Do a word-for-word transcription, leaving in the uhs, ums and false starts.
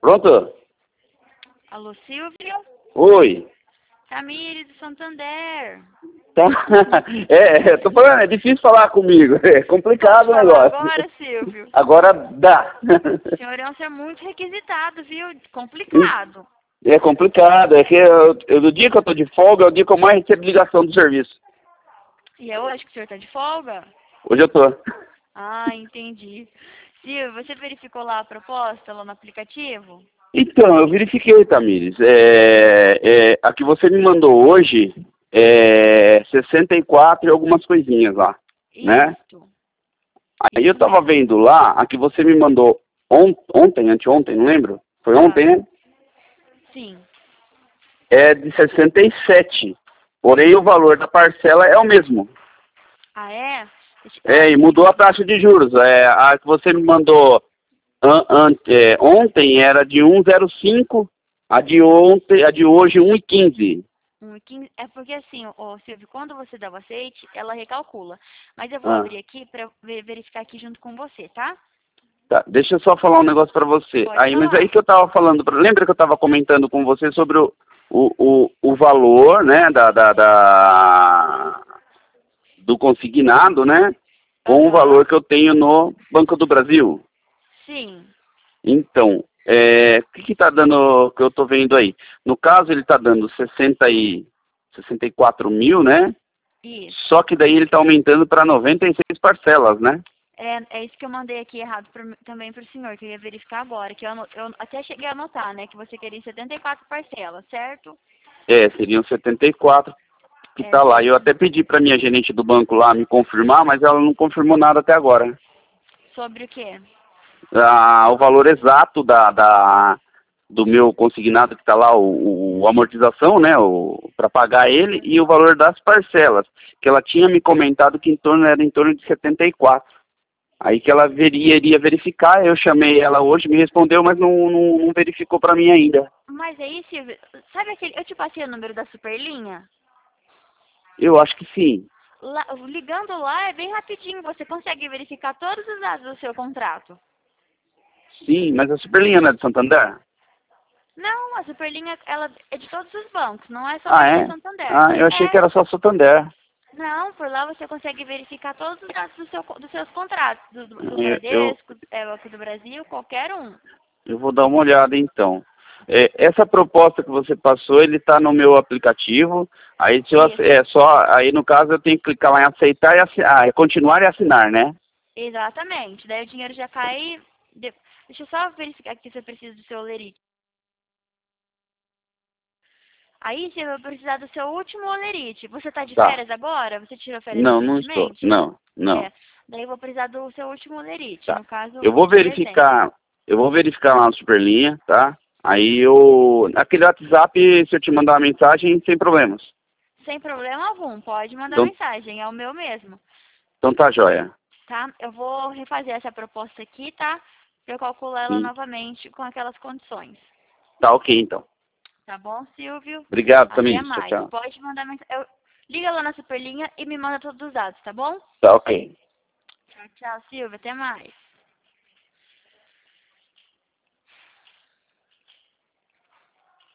Pronto? Alô, Silvio? Oi. Tamires do Santander. Tá. É, tô falando, é difícil falar comigo. É complicado o Pode falar negócio. agora, Silvio? Agora dá. O senhor é um ser muito requisitado, viu? Complicado. É complicado. É que eu, eu, do dia que eu tô de folga, é o dia que eu mais recebo ligação do serviço. E é hoje que o senhor tá de folga? Hoje eu tô. Ah, entendi. Silvio, você verificou lá a proposta, lá no aplicativo? Então, eu verifiquei, Tamires. É, é, a que você me mandou hoje é sessenta e quatro e algumas coisinhas lá, né? Isso. Aí eu Isso tava mesmo. vendo lá, a que você me mandou on, ontem, anteontem, não lembro? Foi Ah, ontem, né? sim. É de sessenta e sete. Porém, o valor da parcela é o mesmo. Ah, é? Deixa- Eu É, acho e que mudou a taxa de juros. É, a que você me mandou an, an, é, ontem era de um vírgula zero cinco, a de ontem, a de hoje um vírgula quinze. um e quinze é porque assim, ô Silvio, quando você dá o aceite, ela recalcula. Mas eu vou Ah, abrir aqui para verificar aqui junto com você, tá? tá. Deixa eu só falar um negócio pra você. Pode Aí, mas aí falar. que eu tava falando, pra- lembra que eu tava comentando com você sobre o, o, o, o valor, né, da, da, da, do consignado, né, com o Aham. valor que eu tenho no Banco do Brasil. Sim. Então, é, o que que tá dando, que eu tô vendo aí? No caso, ele tá dando sessenta e, sessenta e quatro mil, né? Isso. Só que daí ele tá aumentando para noventa e seis parcelas, né? É, é isso que eu mandei aqui errado pro, também para o senhor, que eu ia verificar agora. Que eu, ano- eu até cheguei a anotar, né? Que você queria setenta e quatro parcelas, certo? É, seriam setenta e quatro que É, tá lá. Eu certo. até pedi para minha gerente do banco lá me confirmar, mas ela não confirmou nada até agora. Sobre o quê? Ah, o valor exato da, da, do meu consignado que está lá, o, o amortização, né, o, para pagar ele, e o valor das parcelas, que ela tinha me comentado que em torno era em torno de setenta e quatro. Aí que ela veria, iria verificar, eu chamei ela hoje, me respondeu, mas não, não, não verificou para mim ainda. Mas aí, Silvio, sabe aquele. Eu te passei o número da Superlinha? Eu acho que sim. Lá- ligando lá é bem rapidinho, você consegue verificar todos os dados do seu contrato. Sim, mas a Superlinha não é de Santander? Não, a Superlinha ela é de todos os bancos, não é só Ah, Banco é? Santander. Ah, eu achei que É, era só Santander. não, por lá você consegue verificar todos os dados do seu, dos seus contratos, do, do do Eu, eu, Bradesco, é, Banco do Brasil, qualquer um. eu vou dar uma olhada então. É, essa proposta que você passou, ele está no meu aplicativo. Aí se eu, ass- Isso, é só, aí no caso eu tenho que clicar lá em aceitar e assinar, ah, continuar e assinar, né? exatamente. Daí o dinheiro já cai. de- Deixa eu só verificar aqui se eu preciso do seu olerite. Aí você vai precisar do seu último olerite. Você está de Tá. férias agora? Você tirou férias Não, não estou. recentemente? Não, não. É. Daí eu vou precisar do seu último olerite. Tá. No caso, Eu o vou de dezembro. verificar, eu vou verificar lá na Superlinha, tá? Aí eu, aquele WhatsApp, se eu te mandar uma mensagem, sem problemas. Sem problema algum, pode mandar Então, mensagem, é o meu mesmo, então tá joia. tá? Eu vou refazer essa proposta aqui, tá? Pra eu calcular ela Sim. novamente com aquelas condições. Tá ok, então. Tá bom, Silvio? Obrigado Até também. Tchau, mais. tchau. Pode mandar mensagem. Eu... Liga lá na Superlinha e me manda todos os dados, tá bom? Tá ok. Tchau, tchau, Silvio. Até mais.